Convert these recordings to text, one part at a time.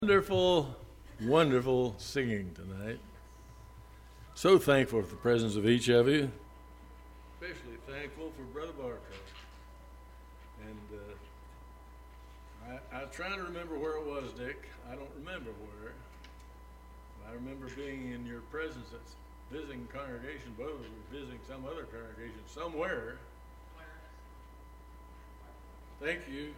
Wonderful, wonderful singing tonight. So thankful for the presence of each of you. Especially thankful for Brother Barker. And I'm trying to remember where it was, Dick. I don't remember where. I remember being in your presence at visiting congregation. Both of us were visiting some other congregation somewhere. Thank you.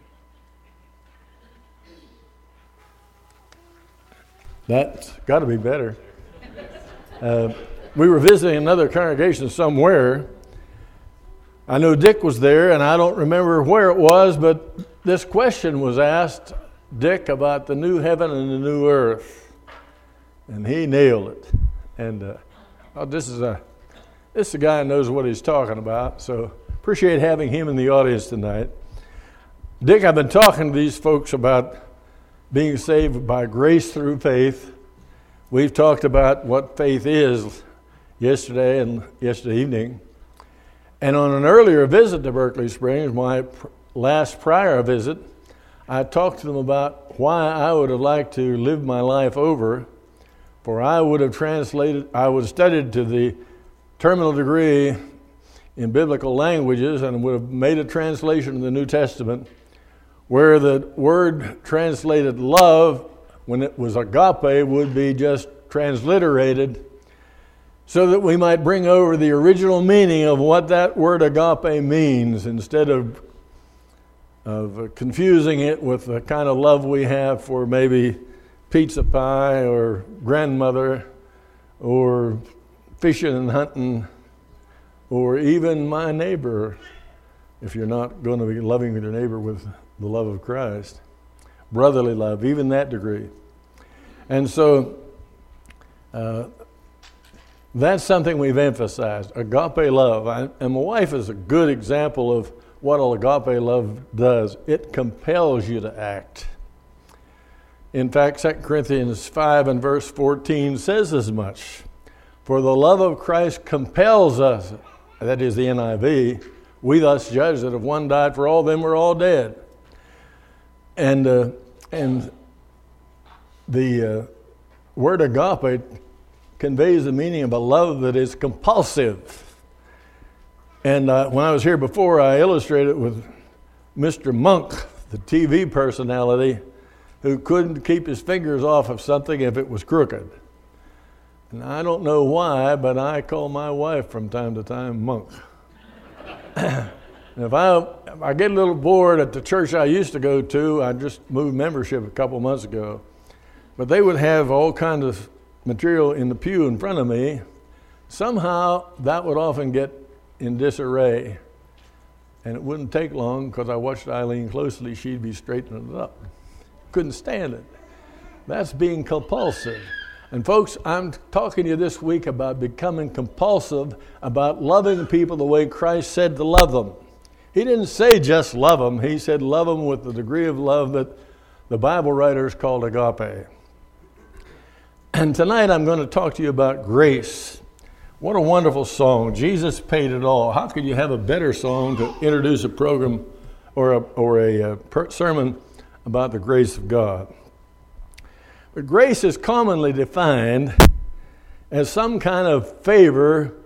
That's got to be better. We were visiting another congregation somewhere. I know Dick was there, and I don't remember where it was, but this question was asked, Dick, about the new heaven and the new earth. And he nailed it. And this is a guy who knows what he's talking about, so appreciate having him in the audience tonight. Dick, I've been talking to these folks about being saved by grace through faith. We've talked about what faith is yesterday evening. And on an earlier visit to Berkeley Springs, my last prior visit, I talked to them about why I would have liked to live my life over, for I would have studied to the terminal degree in biblical languages and would have made a translation of the New Testament where the word translated love, when it was agape, would be just transliterated so that we might bring over the original meaning of what that word agape means instead of confusing it with the kind of love we have for maybe pizza pie or grandmother or fishing and hunting or even my neighbor, if you're not going to be loving your neighbor with the love of Christ, brotherly love, even that degree. And so that's something we've emphasized, agape love. And my wife is a good example of what agape love does. It compels you to act. In fact, 2 Corinthians 5 and verse 14 says as much. For the love of Christ compels us, that is the NIV, we thus judge that if one died for all, then we're all dead. And the word agape conveys the meaning of a love that is compulsive. And when I was here before, I illustrated it with Mr. Monk, the TV personality, who couldn't keep his fingers off of something if it was crooked. And I don't know why, but I call my wife from time to time Monk. If I get a little bored at the church I used to go to, I just moved membership a couple months ago, but they would have all kinds of material in the pew in front of me. Somehow that would often get in disarray, and it wouldn't take long because I watched Eileen closely. She'd be straightening it up. Couldn't stand it. That's being compulsive. And folks, I'm talking to you this week about becoming compulsive, about loving people the way Christ said to love them. He didn't say just love them. He said love them with the degree of love that the Bible writers called agape. And tonight I'm going to talk to you about grace. What a wonderful song. Jesus paid it all. How could you have a better song to introduce a program or a sermon about the grace of God? But grace is commonly defined as some kind of favor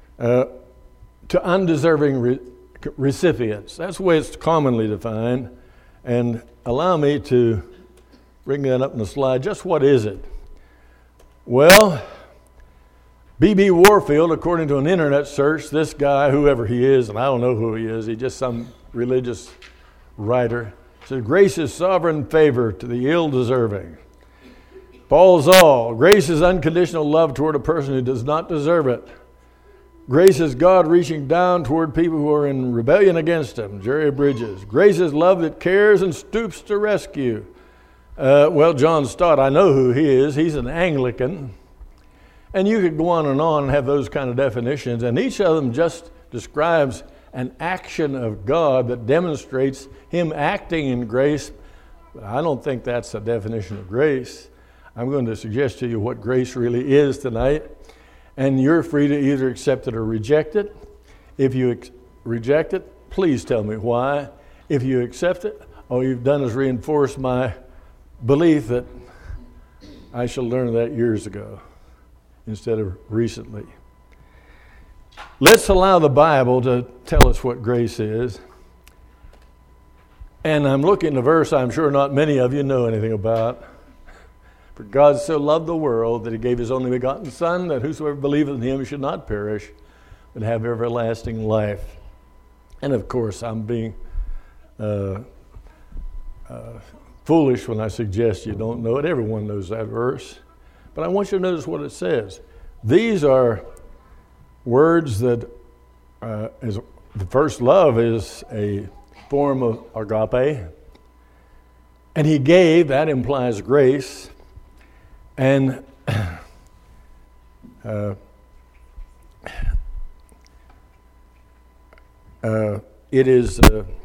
to undeserving recipients. That's the way it's commonly defined. And allow me to bring that up in the slide. Just what is it? Well, B.B. Warfield, according to an internet search, this guy, whoever he is, and I don't know who he is, he's just some religious writer, says grace is sovereign favor to the ill-deserving. Paul Zoll, grace is unconditional love toward a person who does not deserve it. Grace is God reaching down toward people who are in rebellion against Him. Jerry Bridges. Grace is love that cares and stoops to rescue. John Stott, I know who he is. He's an Anglican. And you could go on and have those kind of definitions. And each of them just describes an action of God that demonstrates Him acting in grace. But I don't think that's a definition of grace. I'm going to suggest to you what grace really is tonight. And you're free to either accept it or reject it. If you reject it, please tell me why. If you accept it, all you've done is reinforce my belief that I should learn that years ago instead of recently. Let's allow the Bible to tell us what grace is. And I'm looking at a verse I'm sure not many of you know anything about. For God so loved the world that he gave his only begotten Son, that whosoever believeth in him should not perish, but have everlasting life. And of course, I'm being foolish when I suggest you don't know it. Everyone knows that verse. But I want you to notice what it says. These are words that is the first love is a form of agape. And he gave, that implies grace. And it is,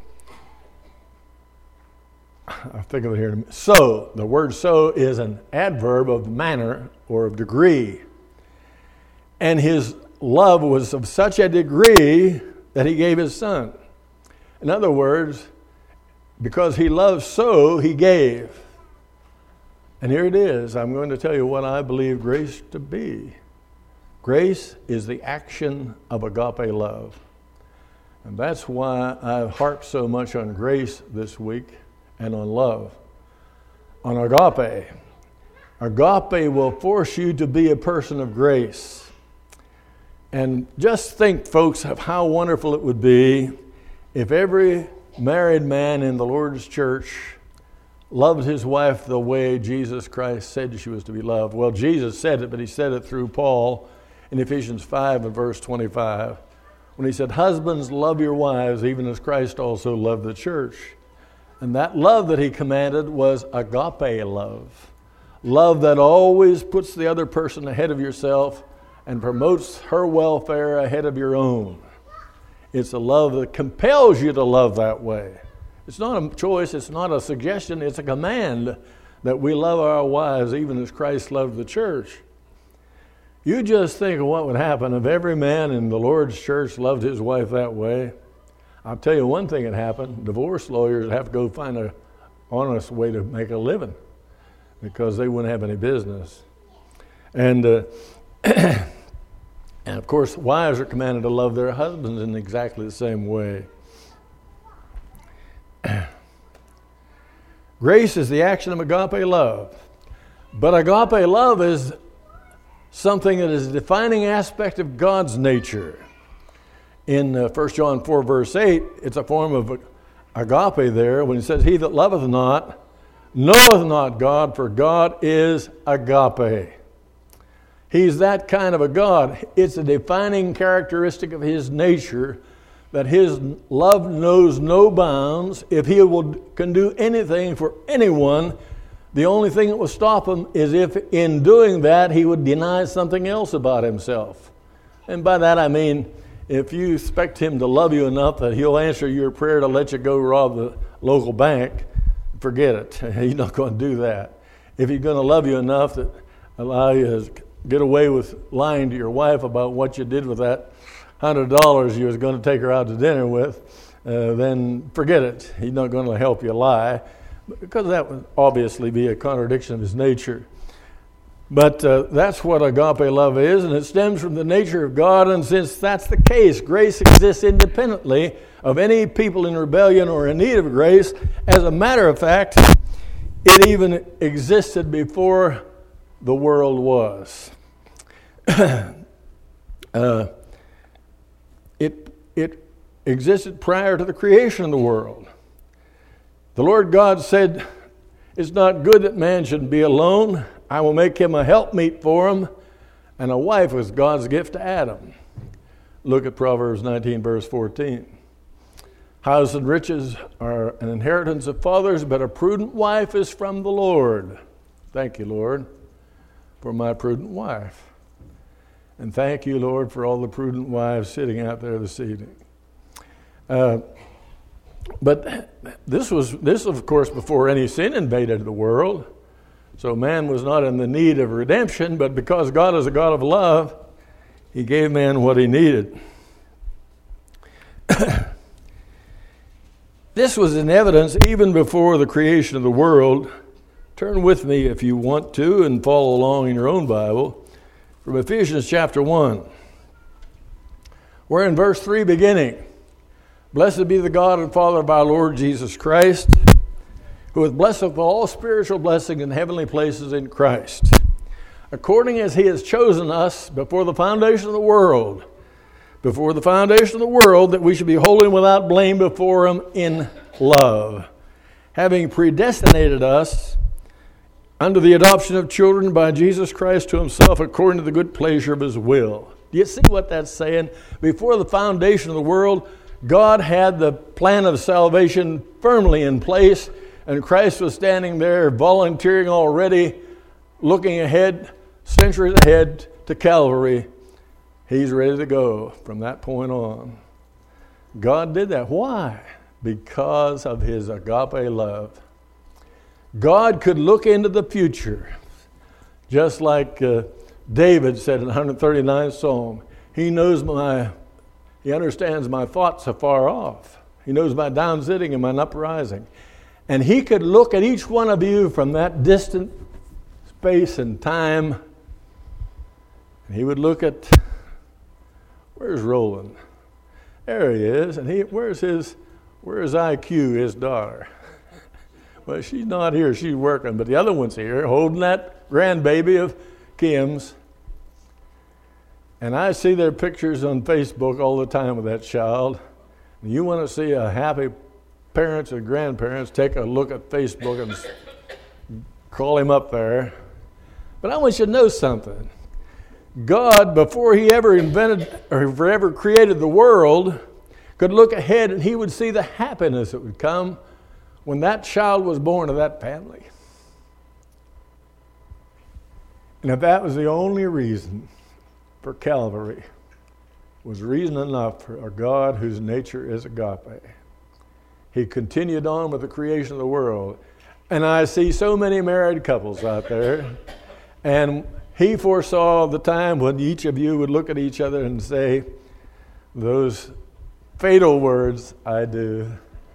I'll think of it here in a minute. So, the word so is an adverb of manner or of degree. And his love was of such a degree that he gave his Son. In other words, because he loved so, he gave. And here it is. I'm going to tell you what I believe grace to be. Grace is the action of agape love. And that's why I've harped so much on grace this week and on love. On agape. Agape will force you to be a person of grace. And just think, folks, of how wonderful it would be if every married man in the Lord's church loved his wife the way Jesus Christ said she was to be loved. Well, Jesus said it, but he said it through Paul in Ephesians 5 and verse 25. When he said, husbands, love your wives, even as Christ also loved the church. And that love that he commanded was agape love. Love that always puts the other person ahead of yourself and promotes her welfare ahead of your own. It's a love that compels you to love that way. It's not a choice, it's not a suggestion, it's a command that we love our wives even as Christ loved the church. You just think of what would happen if every man in the Lord's church loved his wife that way. I'll tell you one thing that happened. Divorce lawyers have to go find an honest way to make a living because they wouldn't have any business. And and of course, wives are commanded to love their husbands in exactly the same way. Grace is the action of agape love. But agape love is something that is a defining aspect of God's nature. In 1 John 4, verse 8, it's a form of agape there when he says, he that loveth not, knoweth not God, for God is agape. He's that kind of a God. It's a defining characteristic of his nature that his love knows no bounds. If he can do anything for anyone, the only thing that will stop him is if in doing that he would deny something else about himself. And by that I mean, if you expect him to love you enough that he'll answer your prayer to let you go rob the local bank, forget it. He's not going to do that. If he's going to love you enough that allow you to get away with lying to your wife about what you did with that $100 you was going to take her out to dinner with, then forget it. He's not going to help you lie, because that would obviously be a contradiction of his nature. But that's what agape love is, and it stems from the nature of God. And since that's the case, grace exists independently of any people in rebellion or in need of grace. As a matter of fact, it even existed before the world was. It existed prior to the creation of the world. The Lord God said, it's not good that man should be alone. I will make him a helpmeet for him. And a wife was God's gift to Adam. Look at Proverbs 19, verse 14. House and riches are an inheritance of fathers, but a prudent wife is from the Lord. Thank you, Lord, for my prudent wife. And thank you, Lord, for all the prudent wives sitting out there this evening. But this was, of course, before any sin invaded the world. So man was not in the need of redemption, but because God is a God of love, he gave man what he needed. This was in evidence even before the creation of the world. Turn with me, if you want to, and follow along in your own Bible, from Ephesians chapter 1. We're in verse 3 beginning. Blessed be the God and Father of our Lord Jesus Christ, who hath blessed us with all spiritual blessings in heavenly places in Christ, according as he has chosen us before the foundation of the world, that we should be holy and without blame before him in love, having predestinated us unto the adoption of children by Jesus Christ to himself, according to the good pleasure of his will. Do you see what that's saying? Before the foundation of the world, God had the plan of salvation firmly in place, and Christ was standing there volunteering already, looking ahead, centuries ahead to Calvary. He's ready to go from that point on. God did that. Why? Because of his agape love. God could look into the future, just like David said in the 139th Psalm. He understands my thoughts afar off. He knows my down sitting and my uprising. And he could look at each one of you from that distant space and time. And he would look at, where's Roland? There he is. And where's IQ, his daughter? Well, she's not here. She's working. But the other one's here, holding that grandbaby of Kim's. And I see their pictures on Facebook all the time with that child. And you want to see a happy parents and grandparents, take a look at Facebook and call him up there. But I want you to know something. God, before he ever invented or ever created the world, could look ahead and he would see the happiness that would come when that child was born to that family. And if that was the only reason for Calvary, was reason enough for a God whose nature is agape. He continued on with the creation of the world. And I see so many married couples out there, and he foresaw the time when each of you would look at each other and say those fatal words, I do.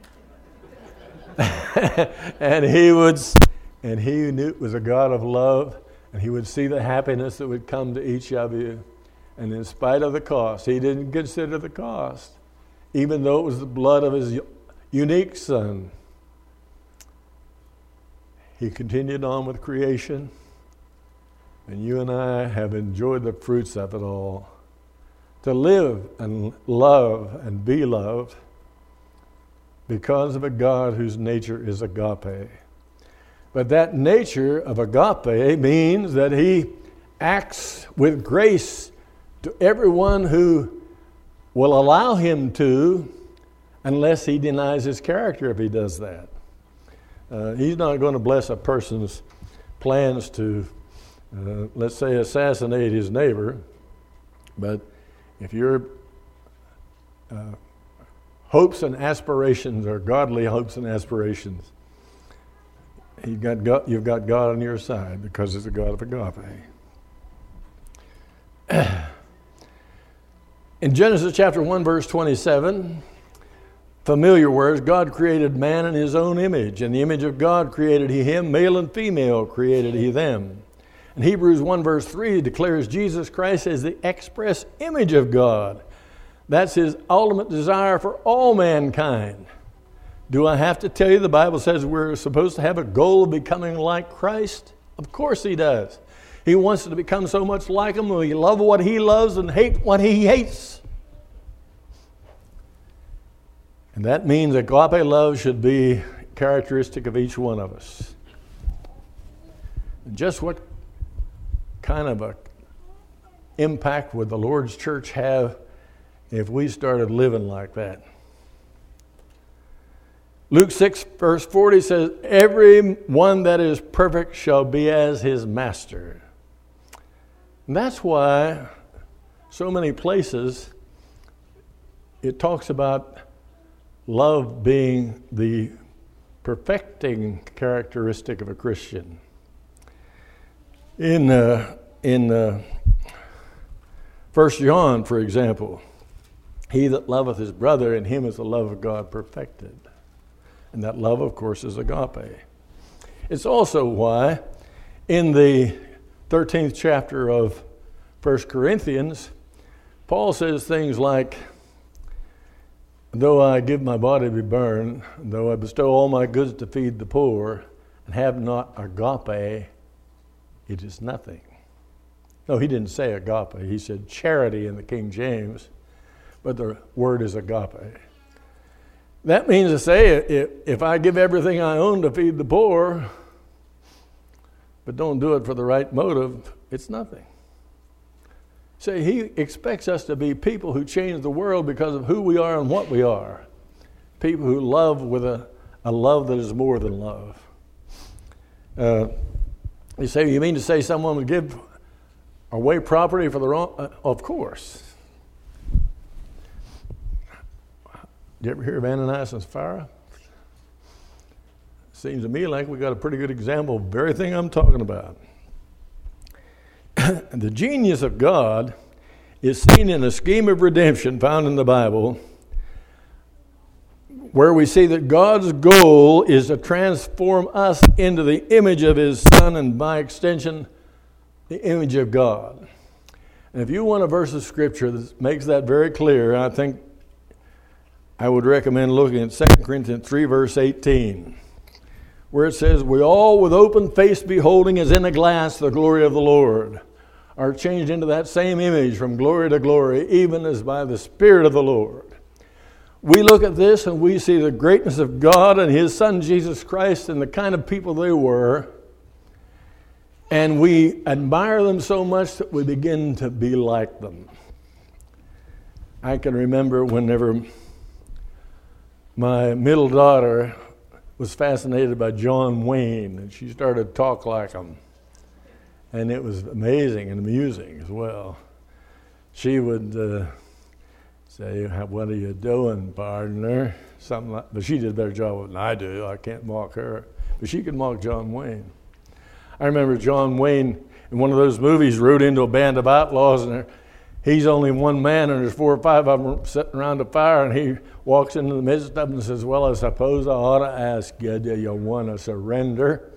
and he knew it was a God of love, and he would see the happiness that would come to each of you. And in spite of the cost, he didn't consider the cost, even though it was the blood of his unique son. He continued on with creation, and you and I have enjoyed the fruits of it all. To live and love and be loved because of a God whose nature is agape. But that nature of agape means that he acts with grace to everyone who will allow him to, unless he denies his character if he does that. He's not going to bless a person's plans to, let's say, assassinate his neighbor, but if your hopes and aspirations are godly hopes and aspirations, you've got God on your side because it's a God of agape. In Genesis chapter 1, verse 27, familiar words, God created man in his own image. In the image of God created he him, male and female created he them. And Hebrews 1, verse 3 declares Jesus Christ as the express image of God. That's his ultimate desire for all mankind. Do I have to tell you the Bible says we're supposed to have a goal of becoming like Christ? Of course he does. He wants to become so much like him. We love what he loves and hate what he hates. And that means agape love should be characteristic of each one of us. And just what kind of a impact would the Lord's church have if we started living like that? Luke 6, verse 40 says, every one that is perfect shall be as his master. And that's why so many places it talks about love being the perfecting characteristic of a Christian. In 1 John, for example, he that loveth his brother, in him is the love of God perfected. And that love, of course, is agape. It's also why in the 13th chapter of 1 Corinthians, Paul says things like, though I give my body to be burned, though I bestow all my goods to feed the poor, and have not agape, it is nothing. No, he didn't say agape. He said charity in the King James, but the word is agape. That means to say, if I give everything I own to feed the poor, but don't do it for the right motive, it's nothing. See, he expects us to be people who change the world because of who we are and what we are. People who love with a love that is more than love. You say, you mean to say someone would give away property for the wrong? Of course. Did you ever hear of Ananias and Sapphira? Seems to me like we got a pretty good example of the very thing I'm talking about. The genius of God is seen in a scheme of redemption found in the Bible, where we see that God's goal is to transform us into the image of His Son, and by extension, the image of God. And if you want a verse of Scripture that makes that very clear, I think I would recommend looking at 2 Corinthians 3, verse 18, where it says, we all with open face beholding as in a glass the glory of the Lord are changed into that same image from glory to glory, even as by the Spirit of the Lord. We look at this and we see the greatness of God and His Son Jesus Christ and the kind of people they were, and we admire them so much that we begin to be like them. I can remember whenever my middle daughter was fascinated by John Wayne, and she started to talk like him. And it was amazing and amusing as well. She would say, what are you doing, partner? Something like, but she did a better job than I do. I can't mock her. But she could mock John Wayne. I remember John Wayne in one of those movies rode into a band of outlaws, and he's only one man, and there's 4 or 5 of them sitting around a fire, and he walks into the midst of them and says, well, I suppose I ought to ask you, do you want to surrender?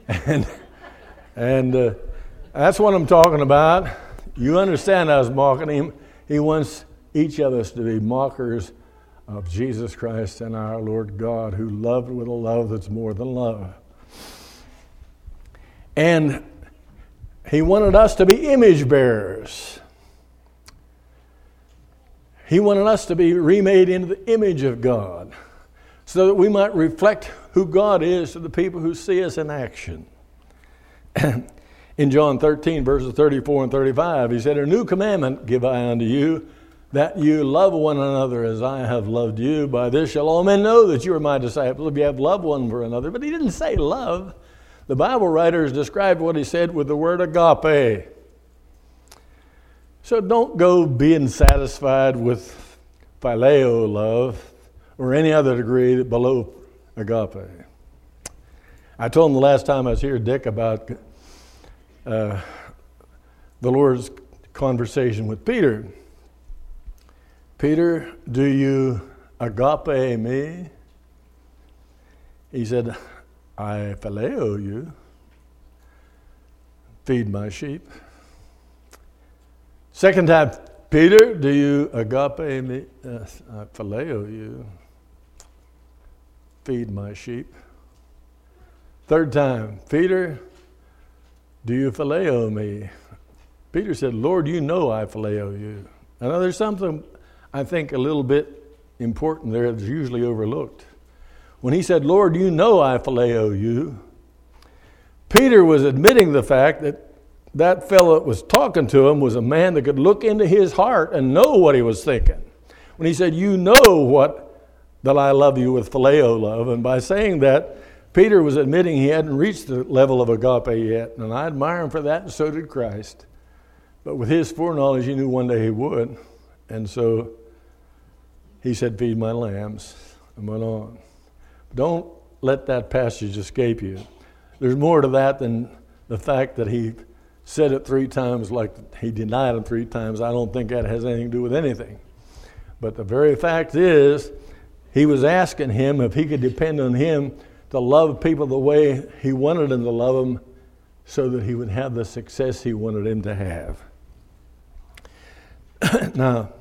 And that's what I'm talking about. You understand I was mocking him. He wants each of us to be mockers of Jesus Christ and our Lord God, who loved with a love that's more than love. And He wanted us to be image bearers. He wanted us to be remade into the image of God so that we might reflect who God is to the people who see us in action. In John 13, verses 34 and 35, He said, a new commandment give I unto you, that you love one another as I have loved you. By this shall all men know that you are my disciples, if you have love one for another. But He didn't say love. The Bible writers described what He said with the word agape. So don't go being satisfied with phileo love or any other degree below agape. I told him the last time I was here, Dick, about the Lord's conversation with Peter. Peter, do you agape me? He said, I phileo you. Feed my sheep. Second time, Peter, do you agape me? I phileo you. Feed my sheep. Third time, Peter, do you phileo me? Peter said, Lord, you know I phileo you. Now there's something I think a little bit important there that's usually overlooked. When he said, Lord, you know I phileo you, Peter was admitting the fact that that fellow that was talking to him was a man that could look into his heart and know what he was thinking. When he said, you know that I love you with phileo love, and by saying that, Peter was admitting he hadn't reached the level of agape yet, and I admire him for that, and so did Christ. But with his foreknowledge, he knew one day he would, and so he said, feed my lambs, and went on. Don't let that passage escape you. There's more to that than the fact that he said it 3 times like he denied him 3 times. I don't think that has anything to do with anything. But the very fact is, he was asking him if he could depend on him to love people the way he wanted them to love them so that he would have the success he wanted him to have. Now,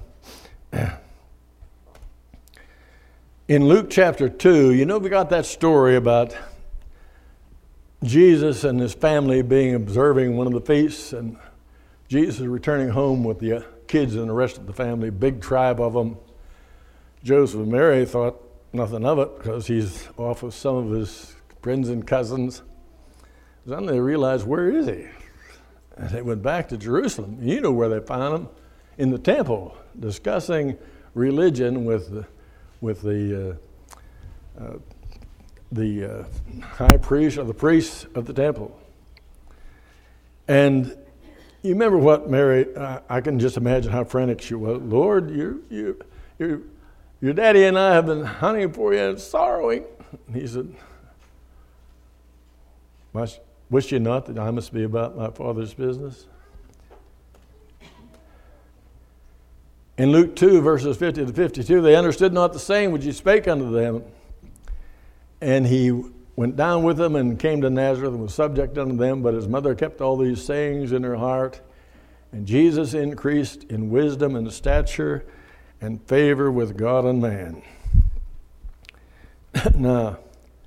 in Luke chapter 2, we got that story about Jesus and his family observing one of the feasts, and Jesus is returning home with the kids and the rest of the family, big tribe of them. Joseph and Mary thought nothing of it because he's off with some of his friends and cousins. Then they realized, where is he? And they went back to Jerusalem. You know where they found him? In the temple, discussing religion with the high priest or the priests of the temple. And you remember what Mary, I can just imagine how frantic she was. Lord, your daddy and I have been hunting for you and sorrowing. And he said, wish you not that I must be about my Father's business? In Luke 2, verses 50 to 52, they understood not the saying which he spake unto them. And he went down with them and came to Nazareth and was subject unto them. But his mother kept all these sayings in her heart. And Jesus increased in wisdom and stature and favor with God and man. Now,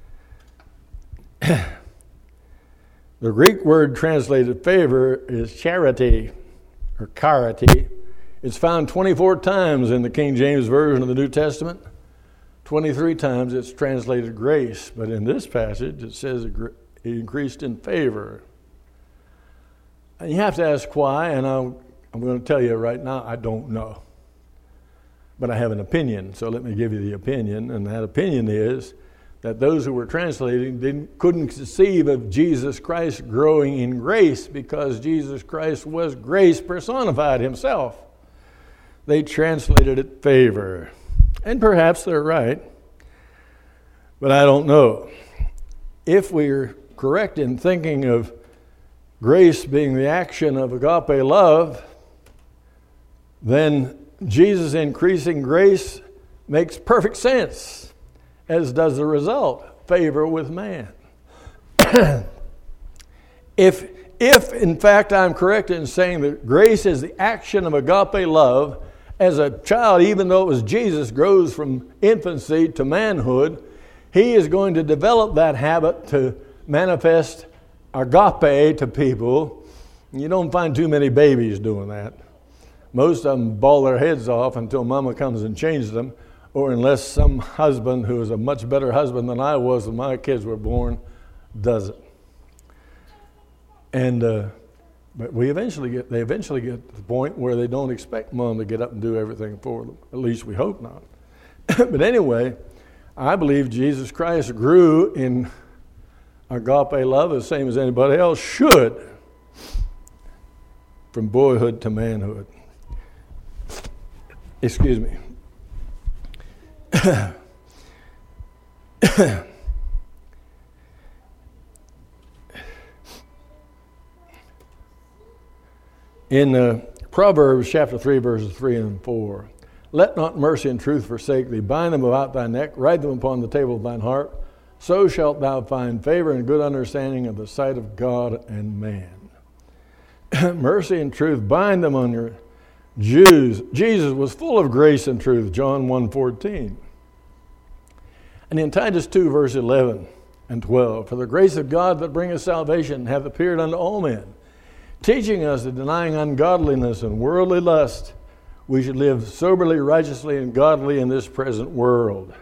the Greek word translated favor is charity or charity. It's found 24 times in the King James Version of the New Testament. 23 times it's translated grace. But in this passage, it says it increased in favor. And you have to ask why, and I'm going to tell you right now, I don't know. But I have an opinion, so let me give you the opinion. And that opinion is that those who were translating couldn't conceive of Jesus Christ growing in grace because Jesus Christ was grace personified himself. They translated it favor. And perhaps they're right, but I don't know. If we're correct in thinking of grace being the action of agape love, then Jesus increasing grace makes perfect sense, as does the result, favor with man. If in fact I'm correct in saying that grace is the action of agape love, as a child, even though it was Jesus, grows from infancy to manhood, he is going to develop that habit to manifest agape to people. You don't find too many babies doing that. Most of them bawl their heads off until mama comes and changes them, or unless some husband who is a much better husband than I was when my kids were born does it. And but they eventually get to the point where they don't expect mom to get up and do everything for them. At least we hope not. But anyway, I believe Jesus Christ grew in agape love the same as anybody else should, from boyhood to manhood. Excuse me. In Proverbs chapter 3, verses 3 and 4, let not mercy and truth forsake thee. Bind them about thy neck, write them upon the table of thine heart. So shalt thou find favor and good understanding of the sight of God and man. Mercy and truth, bind them on your Jews. Jesus was full of grace and truth, John 1:14. And in Titus 2, verse 11 and 12, for the grace of God that bringeth salvation hath appeared unto all men, teaching us that denying ungodliness and worldly lust, we should live soberly, righteously, and godly in this present world.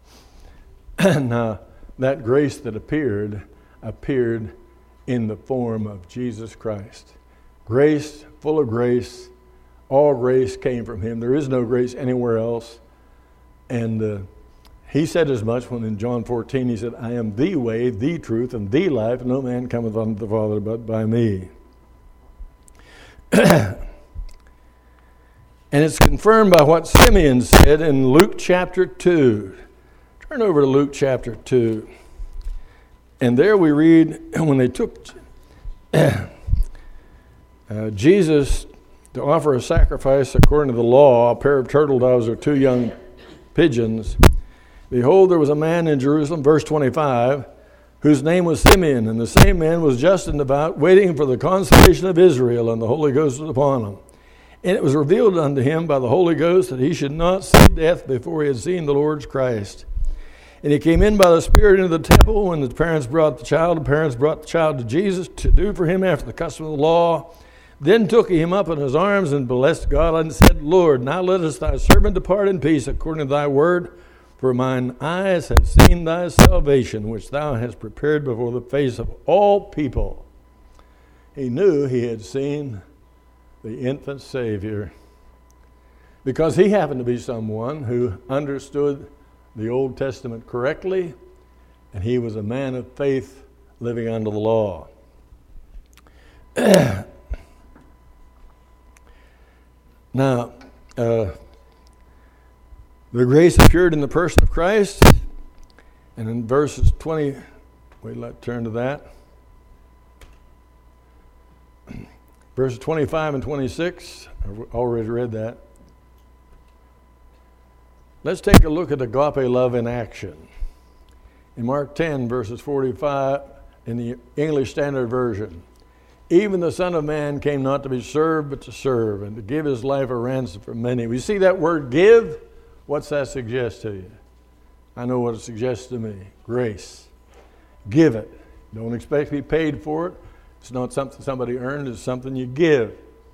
And that grace that appeared in the form of Jesus Christ. Grace, full of grace. All grace came from him. There is no grace anywhere else. And he said as much when in John 14 he said, I am the way, the truth, and the life. No man cometh unto the Father but by me. And it's confirmed by what Simeon said in Luke chapter 2. Turn over to Luke chapter 2. And there we read, when they took Jesus to offer a sacrifice according to the law, a pair of turtle doves or two young pigeons, Behold, there was a man in Jerusalem, verse 25, whose name was Simeon, and the same man was just and devout, waiting for the consolation of Israel, and the Holy Ghost was upon him. And it was revealed unto him by the Holy Ghost that he should not see death before he had seen the Lord's Christ. And he came in by the Spirit into the temple. When the parents brought the child to Jesus to do for him after the custom of the law. Then took he him up in his arms and blessed God and said, Lord, now lettest thy servant depart in peace according to thy word. For mine eyes have seen thy salvation, which thou hast prepared before the face of all people. He knew he had seen the infant Savior because he happened to be someone who understood the Old Testament correctly, and he was a man of faith living under the law. Now, the grace appeared in the person of Christ, and in verses 20, let's turn to that. Verses 25 and 26, I've already read that. Let's take a look at agape love in action. In Mark 10, verses 45, in the English Standard Version, even the Son of Man came not to be served, but to serve, and to give his life a ransom for many. We see that word give. What's that suggest to you? I know what it suggests to me. Grace. Give it. Don't expect to be paid for it. It's not something somebody earned. It's something you give.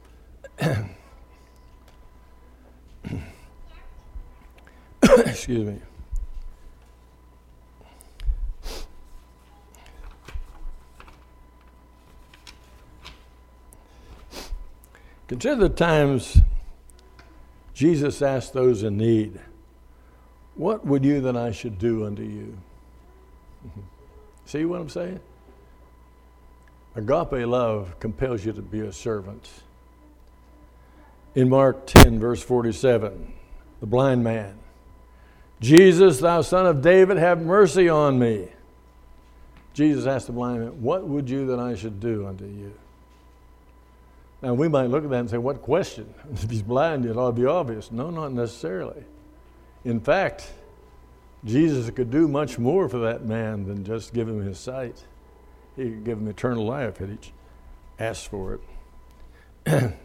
Excuse me. Consider the times Jesus asked those in need, what would you that I should do unto you? See what I'm saying? Agape love compels you to be a servant. In Mark 10, verse 47, the blind man, Jesus, thou son of David, have mercy on me. Jesus asked the blind man, what would you that I should do unto you? Now, we might look at that and say, what question? If he's blind, it ought to be obvious. No, not necessarily. In fact, Jesus could do much more for that man than just give him his sight. He could give him eternal life if he asked for it.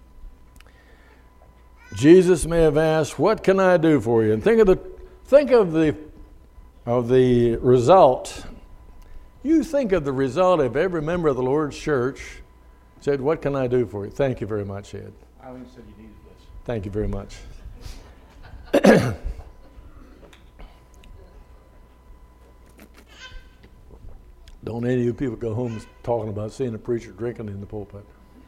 Jesus may have asked, what can I do for you? And think of the result. You think of the result if every member of the Lord's church said, what can I do for you? Thank you very much, Ed. Eileen said you needed this. Thank you very much. Don't any of you people go home talking about seeing a preacher drinking in the pulpit.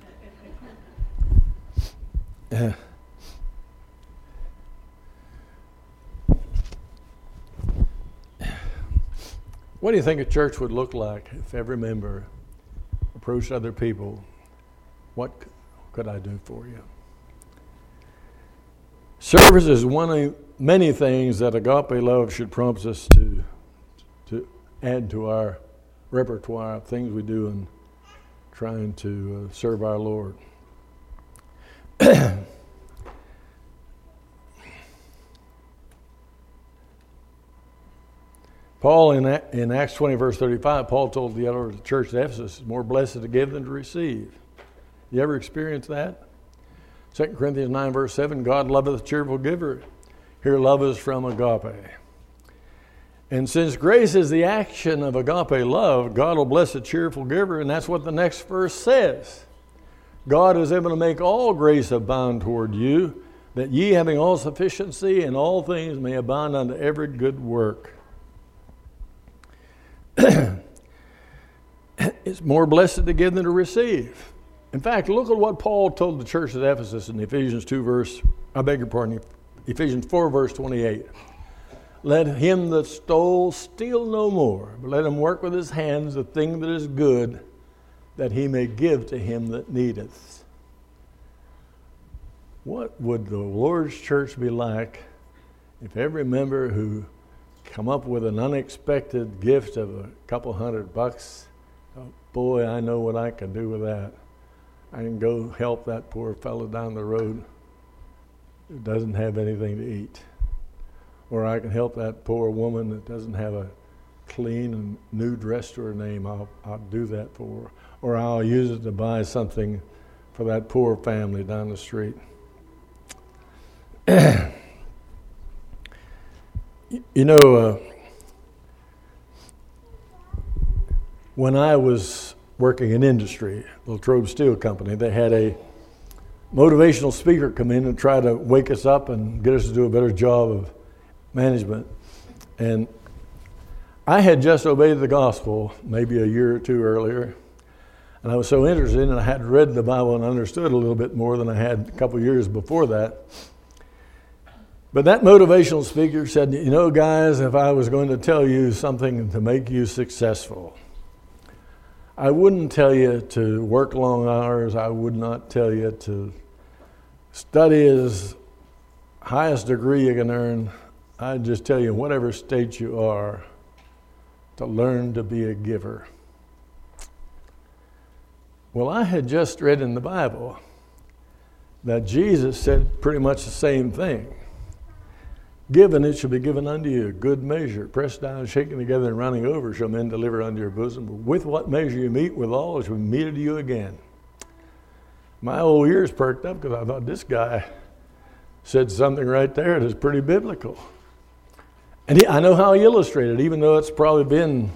What do you think a church would look like if every member approached other people? What could I do for you? Service is one of many things that agape love should prompt us to add to our repertoire of things we do in trying to serve our Lord. Paul, in Acts 20, verse 35, Paul told the elder of the church at Ephesus, it's more blessed to give than to receive. You ever experienced that? 2 Corinthians 9, verse 7, God loveth a cheerful giver. Here love is from agape. And since grace is the action of agape love, God will bless a cheerful giver, and that's what the next verse says. God is able to make all grace abound toward you, that ye having all sufficiency in all things may abound unto every good work. It's more blessed to give than to receive. In fact, look at what Paul told the church at Ephesus in Ephesians 4, verse 28. Let him that stole steal no more, but let him work with his hands the thing that is good, that he may give to him that needeth. What would the Lord's church be like if every member who come up with an unexpected gift of a couple $100, oh, boy, I know what I can do with that. I can go help that poor fellow down the road who doesn't have anything to eat. or I can help that poor woman that doesn't have a clean and new dress to her name, I'll do that for her. Or I'll use it to buy something for that poor family down the street. You know, when I was working in industry, Latrobe Steel Company, they had a motivational speaker come in and try to wake us up and get us to do a better job of management. And I had just obeyed the gospel maybe a year or two earlier, and I was so interested in it, I had read the Bible and understood a little bit more than I had a couple years before that. But that motivational speaker said, you know, guys, if I was going to tell you something to make you successful, I wouldn't tell you to work long hours. I would not tell you to study as highest degree you can earn. I'd just tell you, whatever state you are, to learn to be a giver. Well, I had just read in the Bible that Jesus said pretty much the same thing. Given, it shall be given unto you, good measure, pressed down, shaken together, and running over, shall men deliver unto your bosom. With what measure you meet, withal, it shall be meted to you again. My old ears perked up because I thought this guy said something right there that's pretty biblical. And I know how he illustrated, even though it's probably been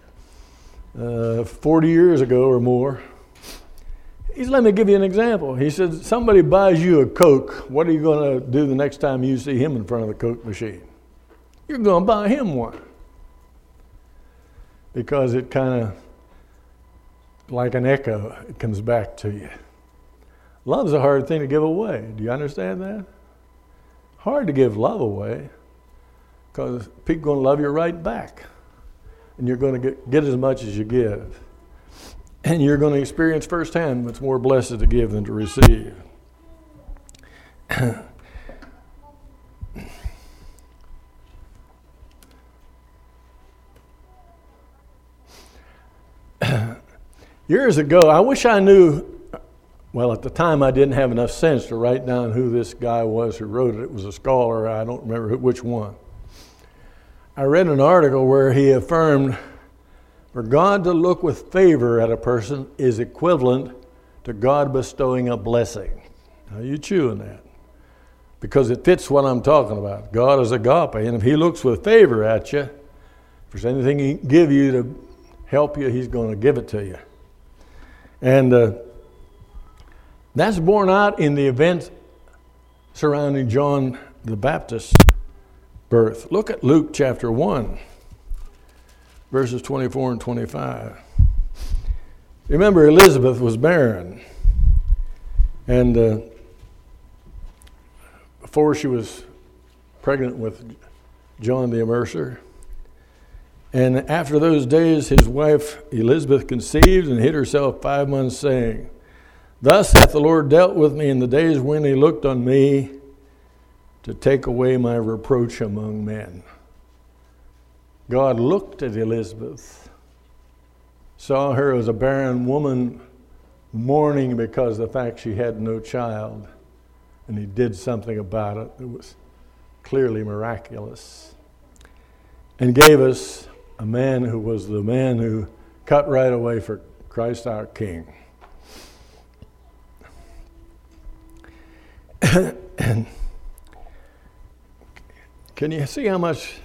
40 years ago or more. He said, let me give you an example. He said, somebody buys you a Coke. What are you going to do the next time you see him in front of the Coke machine? You're going to buy him one. Because it kind of, like an echo, it comes back to you. Love's a hard thing to give away. Do you understand that? Hard to give love away because people are going to love you right back. And you're going to get as much as you give. And you're going to experience firsthand it's more blessed to give than to receive. Years ago, I wish I knew, well, at the time I didn't have enough sense to write down who this guy was who wrote it. It was a scholar, I don't remember which one. I read an article where he affirmed, for God to look with favor at a person is equivalent to God bestowing a blessing. Now you chew on that because it fits what I'm talking about. God is agape, and if he looks with favor at you, if there's anything he can give you to help you, he's going to give it to you. And that's borne out in the event surrounding John the Baptist's birth. Look at Luke chapter 1. Verses 24 and 25. Remember, Elizabeth was barren. And before she was pregnant with John the Immerser. And after those days, his wife Elizabeth conceived and hid herself 5 months, saying, Thus hath the Lord dealt with me in the days when he looked on me to take away my reproach among men. God looked at Elizabeth, saw her as a barren woman mourning because of the fact she had no child, and he did something about it that was clearly miraculous, and gave us a man who was the man who cut right away for Christ our King. And can you see how much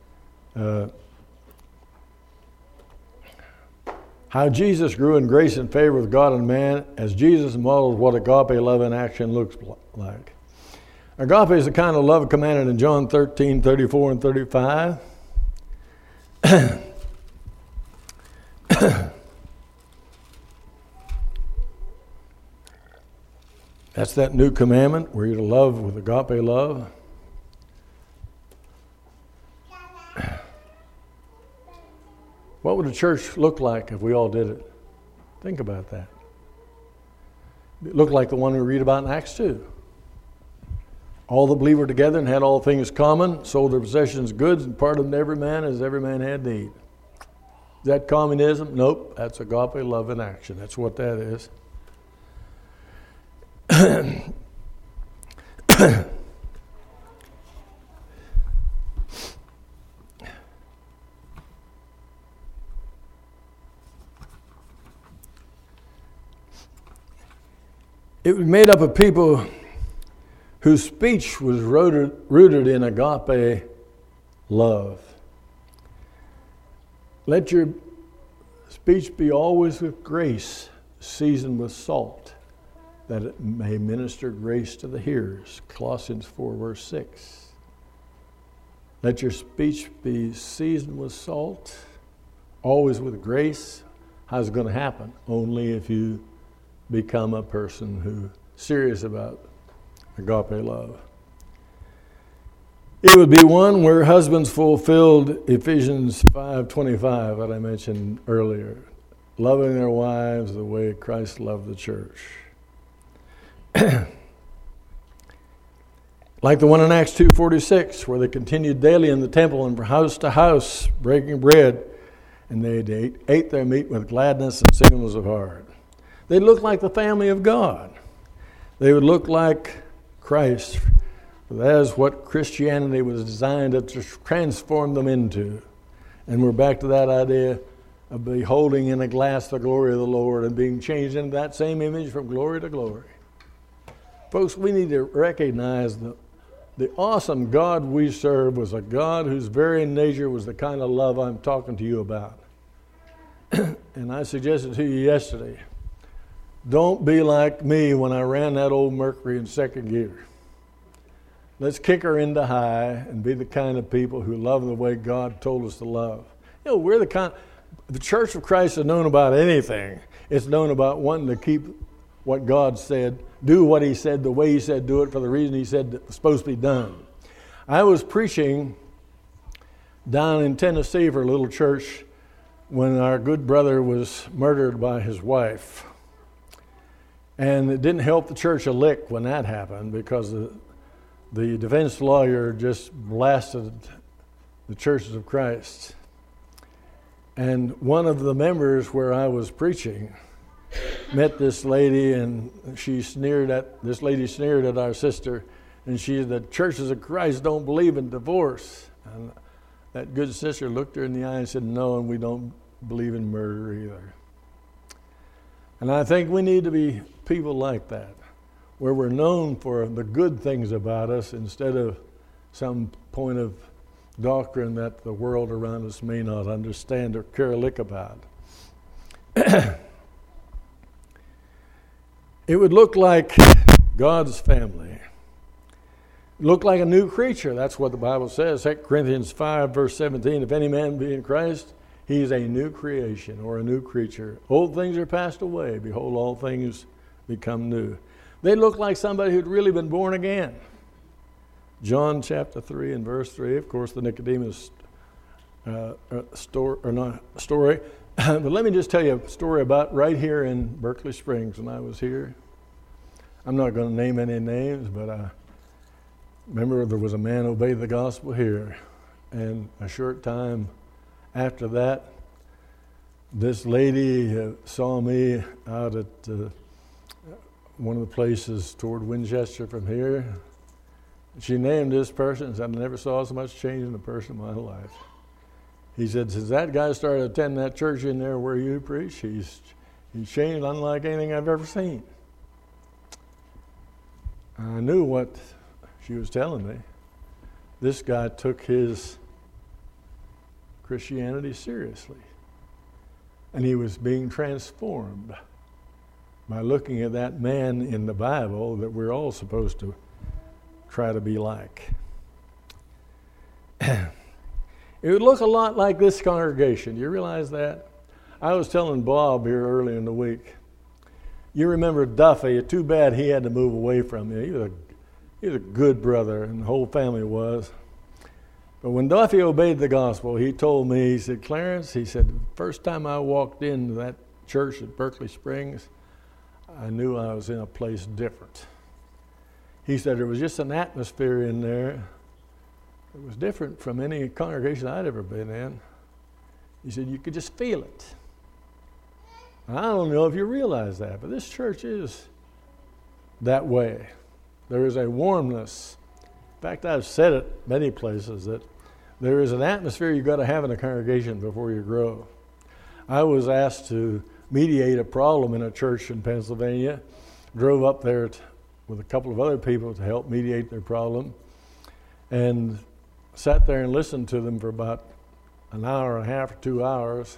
how Jesus grew in grace and favor with God and man as Jesus modeled what agape love in action looks like. Agape is the kind of love commanded in John 13, 34, and 35. That's that new commandment where you're to love with agape love. What would a church look like if we all did it? Think about that. It looked like the one we read about in Acts 2. All the believers were together and had all things common, sold their possessions, goods, and parted them to every man as every man had need. Is that communism? Nope. That's agape love in action. That's what that is. It was made up of people whose speech was rooted in agape love. Let your speech be always with grace, seasoned with salt, that it may minister grace to the hearers. Colossians 4, verse 6. Let your speech be seasoned with salt, always with grace. How's it going to happen? Only if you become a person who's serious about agape love. It would be one where husbands fulfilled Ephesians 5:25 that I mentioned earlier, loving their wives the way Christ loved the church. Like the one in Acts 2:46, where they continued daily in the temple and from house to house, breaking bread, and they ate their meat with gladness and singleness of heart. They looked like the family of God. They would look like Christ. That is what Christianity was designed to transform them into. And we're back to that idea of beholding in a glass the glory of the Lord and being changed into that same image from glory to glory. Folks, we need to recognize the awesome God we serve was a God whose very nature was the kind of love I'm talking to you about. And I suggested to you yesterday, don't be like me when I ran that old Mercury in second gear. Let's kick her into high and be the kind of people who love the way God told us to love. You know, we're the Church of Christ is known about anything. It's known about wanting to keep what God said, do what He said, the way He said, do it for the reason He said it was supposed to be done. I was preaching down in Tennessee for a little church when our good brother was murdered by his wife. And it didn't help the church a lick when that happened, because the defense lawyer just blasted the churches of Christ. And one of the members where I was preaching met this lady, and this lady sneered at our sister, and the churches of Christ don't believe in divorce. And that good sister looked her in the eye and said, no, and we don't believe in murder either. And I think we need to be people like that, where we're known for the good things about us instead of some point of doctrine that the world around us may not understand or care a lick about. It would look like God's family. Look like a new creature. That's what the Bible says. 2 Corinthians 5, verse 17, if any man be in Christ, he is a new creation or a new creature. Old things are passed away. Behold, all things become new. They look like somebody who'd really been born again. John chapter 3 and verse 3, of course, the Nicodemus story. But let me just tell you a story about right here in Berkeley Springs when I was here. I'm not going to name any names, but I remember there was a man who obeyed the gospel here. And a short time after that, this lady saw me out at one of the places toward Winchester from here. She named this person and said, I never saw so much change in a person in my life. He said, since that guy started attending that church in there where you preach, he's changed unlike anything I've ever seen. I knew what she was telling me. This guy took his Christianity seriously. And he was being transformed by looking at that man in the Bible that we're all supposed to try to be like. It would look a lot like this congregation. You realize that? I was telling Bob here early in the week. You remember Duffy. Too bad he had to move away from you. He was a good brother, and the whole family was. But when Duffy obeyed the gospel, he told me, he said, Clarence, he said, the first time I walked into that church at Berkeley Springs, I knew I was in a place different. He said there was just an atmosphere in there. It was different from any congregation I'd ever been in. He said, you could just feel it. I don't know if you realize that, but this church is that way. There is a warmness. In fact, I've said it many places that there is an atmosphere you've got to have in a congregation before you grow. I was asked to mediate a problem in a church in Pennsylvania drove up there with a couple of other people to help mediate their problem, and sat there and listened to them for about an hour and a half or 2 hours.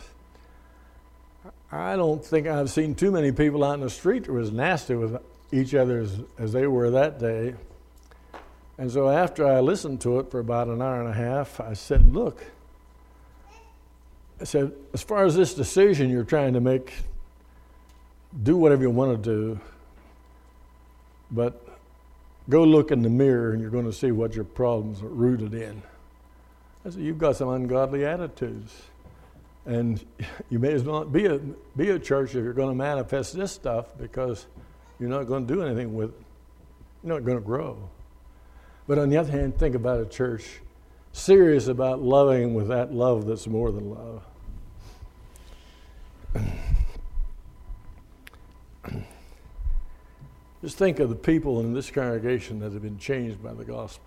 I don't think I've seen too many people out in the street that were as nasty with each other as they were that day. And so after I listened to it for about an hour and a half, I said, look, I said, as far as this decision you're trying to make, do whatever you want to do, but go look in the mirror and you're going to see what your problems are rooted in. I said, you've got some ungodly attitudes. And you may as well not be a church if you're going to manifest this stuff, because you're not going to do anything with it. You're not going to grow. But on the other hand, think about a church serious about loving with that love that's more than love. Just think of the people in this congregation that have been changed by the gospel.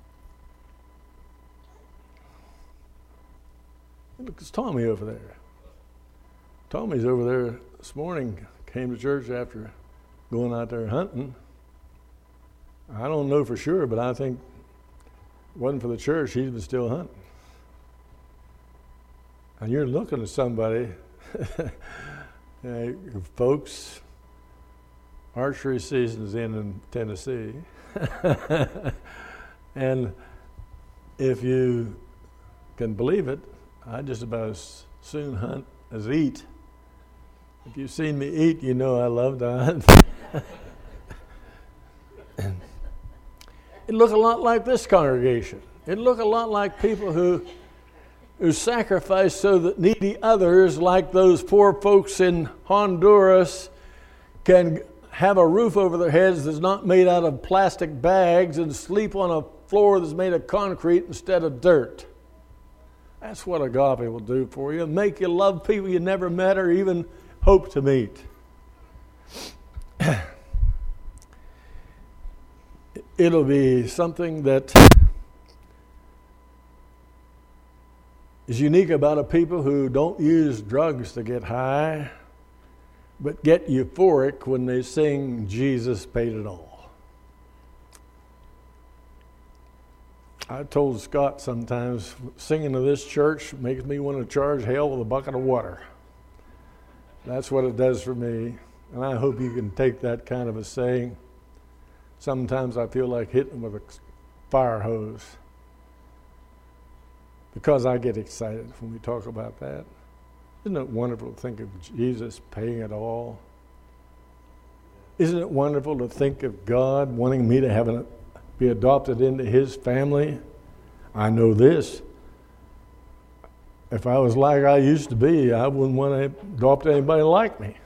Look, it's Tommy over there. Tommy's over there this morning, came to church after going out there hunting. I don't know for sure, but I think if it wasn't for the church, he'd been still hunting. And you're looking at somebody, folks, archery season is in Tennessee. And if you can believe it, I just about as soon hunt as eat. If you've seen me eat, you know I love to hunt. It looked a lot like this congregation. It looked a lot like people who sacrifice so that needy others, like those poor folks in Honduras, can have a roof over their heads that's not made out of plastic bags and sleep on a floor that's made of concrete instead of dirt. That's what agape will do for you. Make you love people you never met or even hope to meet. It'll be something that is unique about a people who don't use drugs to get high, but get euphoric when they sing Jesus Paid It All. I told Scott sometimes, singing to this church makes me want to charge hell with a bucket of water. That's what it does for me, and I hope you can take that kind of a saying. Sometimes I feel like hitting them with a fire hose because I get excited when we talk about that. Isn't it wonderful to think of Jesus paying it all? Isn't it wonderful to think of God wanting me to be adopted into His family? I know this. If I was like I used to be, I wouldn't want to adopt anybody like me.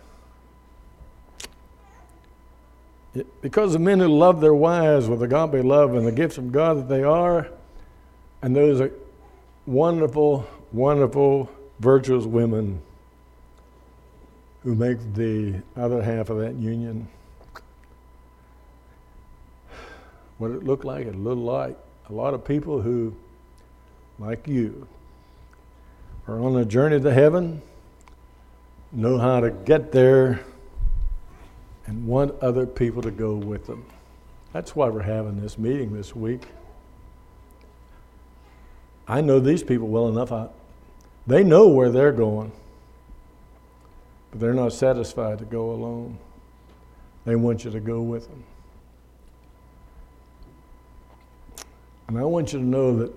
Because the men who love their wives with agape love and the gifts from God that they are, and those are wonderful, wonderful, virtuous women who make the other half of that union. What it looked like? It looked like a lot of people who, like you, are on a journey to heaven, know how to get there, and want other people to go with them. That's why we're having this meeting this week. I know these people well enough. They know where they're going, but they're not satisfied to go alone. They want you to go with them. And I want you to know that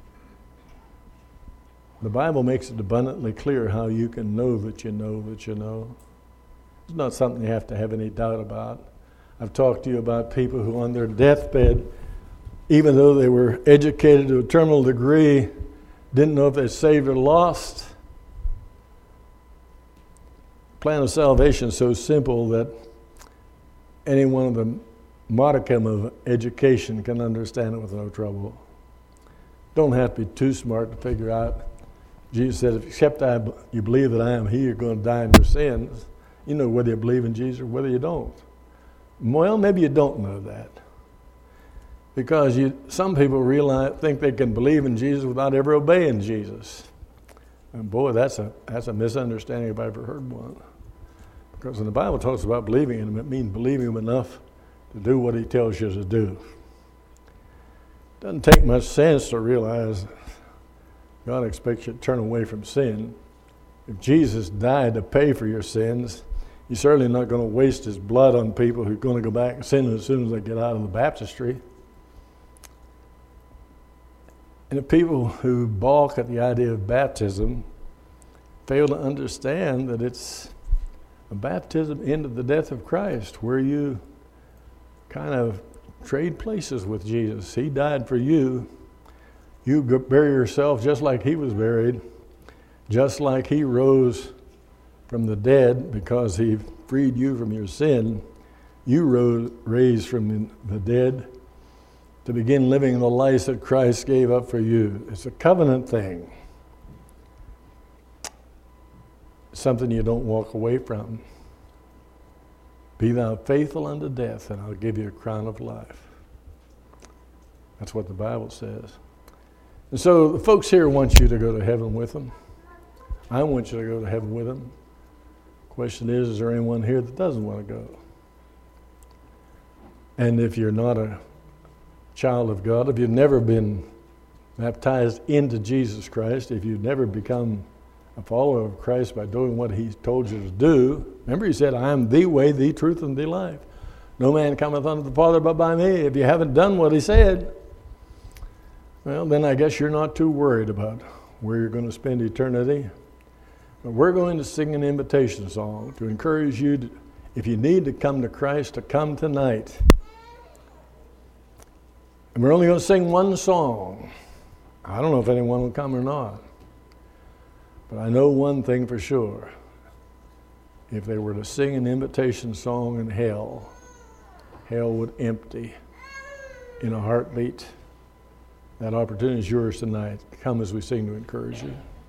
the Bible makes it abundantly clear how you can know that you know that you know. It's not something you have to have any doubt about. I've talked to you about people who on their deathbed, even though they were educated to a terminal degree, didn't know if they're saved or lost. The plan of salvation is so simple that anyone with a modicum of education can understand it with no trouble. Don't have to be too smart to figure out. Jesus said, except you believe that I am He, you're going to die in your sins. You know whether you believe in Jesus or whether you don't. Well, maybe you don't know that. Because some people think they can believe in Jesus without ever obeying Jesus. And boy, that's a misunderstanding if I ever heard one. Because when the Bible talks about believing in him, it means believing him enough to do what he tells you to do. It doesn't take much sense to realize God expects you to turn away from sin. If Jesus died to pay for your sins, he's certainly not going to waste his blood on people who are going to go back and sin as soon as they get out of the baptistry. And the people who balk at the idea of baptism fail to understand that it's a baptism into the death of Christ, where you kind of trade places with Jesus. He died for you. You bury yourself just like he was buried, just like he rose from the dead because he freed you from your sin. You raised from the dead to begin living the life that Christ gave up for you. It's a covenant thing. It's something you don't walk away from. Be thou faithful unto death, and I'll give you a crown of life. That's what the Bible says. And so the folks here want you to go to heaven with them. I want you to go to heaven with them. Question is there anyone here that doesn't want to go? And if you're not a child of God, if you've never been baptized into Jesus Christ, if you've never become a follower of Christ by doing what he told you to do, remember he said, I am the way, the truth, and the life. No man cometh unto the Father but by me. If you haven't done what he said, well, then I guess you're not too worried about where you're going to spend eternity. But we're going to sing an invitation song to encourage you, to, if you need to come to Christ, to come tonight. And we're only going to sing one song. I don't know if anyone will come or not. But I know one thing for sure. If they were to sing an invitation song in hell, hell would empty in a heartbeat. That opportunity is yours tonight. Come as we sing to encourage you.